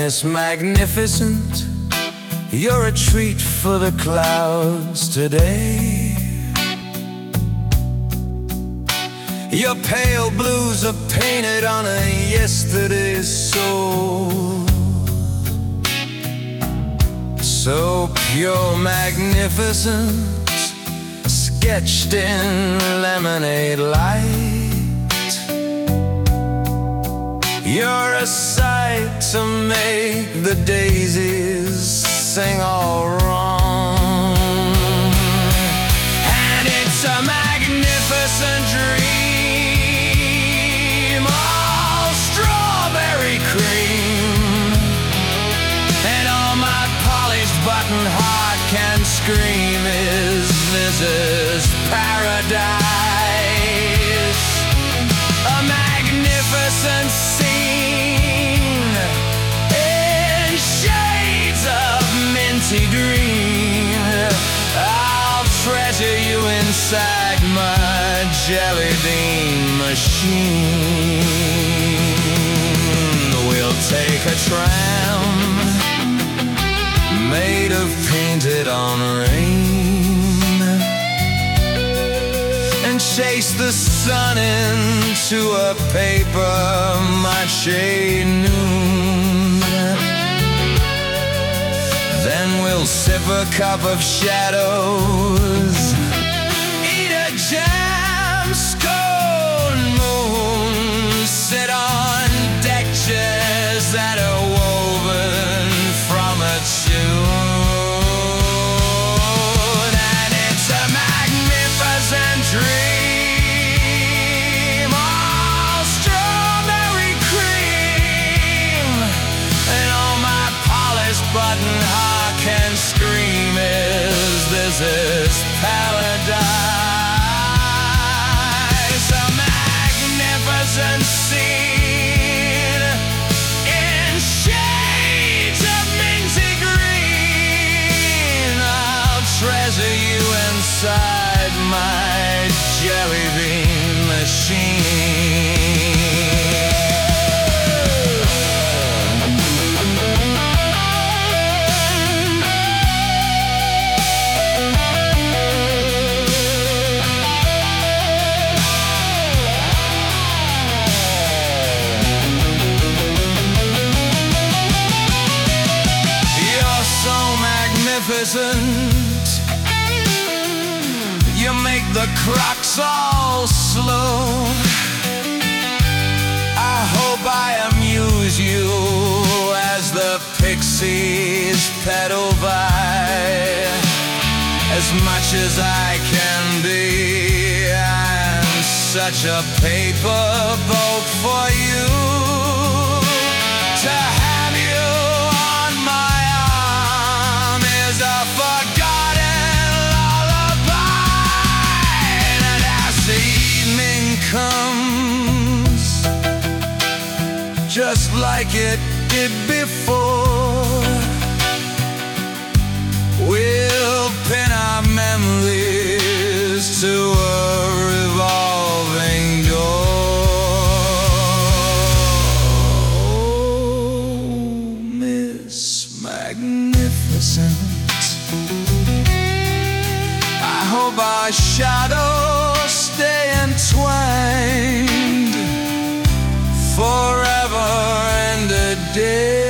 Miss Magnificent, you're a treat for the clouds today. Your pale blues are painted on a yesterday's soul. So pure, magnificent, sketched in lemonade light. You're a sight to make the daisies sing all wrong. And it's a magnificent dream, all strawberry cream. And all my polished button heart can scream is, this is paradise. A magnificent scene in shades of minty green. I'll treasure you inside my jelly bean machine. We'll take a tram made of painted on rain and chase the sun into a paper mache noon. Then we'll sip a cup of shadows, eat a jam scone moon, sit on deck chairs that are woven from a tune. And it's a magnificent dream, all strawberry cream. And all my polished button heart can scream is, this is paradise. A magnificent scene in shades of minty green. I'll treasure you inside my jelly bean machine. You're so magnificent, you make the clocks all slow. I hope I amuse you as the pixies pedal by. As much as I can be, I'm such a paper boat for you. To have you on my arm is a forgotten lullaby. And as the evening comes, just like it did before, we'll pin our memories to a revolving door. Oh, Miss Magnificent, I hope our shadows stay entwined forever and a day.